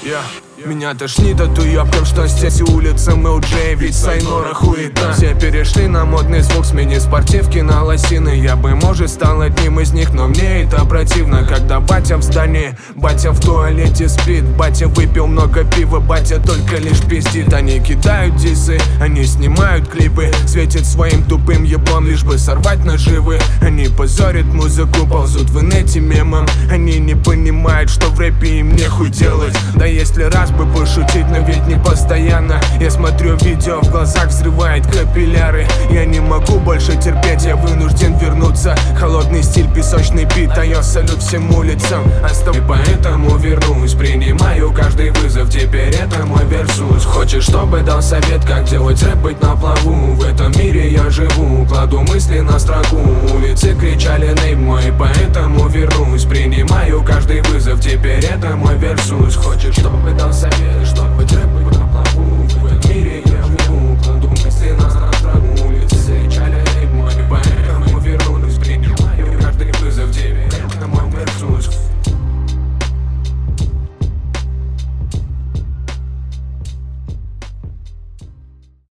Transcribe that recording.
Меня тошнит от уёбков, что здесь улица МЛД, ведь Сайнора хуета. Все перешли на модный звук, смени спортивки на лосины. Я бы, может, стал одним из них, но мне это противно. Когда батя в здании, батя в туалете спит, батя выпил много пива, батя только лишь пиздит. Они кидают дисы, они снимают клипы, светят своим тупым еблом, лишь бы сорвать наживы. Они позорят музыку, ползут в инете мемом. Они не понимают, что в рэпе им нехуй делать. Да если раз бы пошутить, но ведь не постоянно. Я смотрю видео, в глазах взрывает капилляры. Я не могу больше терпеть, я вынужден вернуться. Холодный стиль, песочный бит, а я салют всем улицам. И поэтому вернусь, принимаю каждый вызов. Теперь это мой версус. Хочешь, чтобы дал совет, как делать рэп, быть на плаву? В этом мире я живу, кладу мысли на строку. Улицы кричали нейм мой, поэтому вернусь. Принимаю каждый вызов, теперь это мой версус. Хочешь, чтобы дал совет, чтобы быть рэп,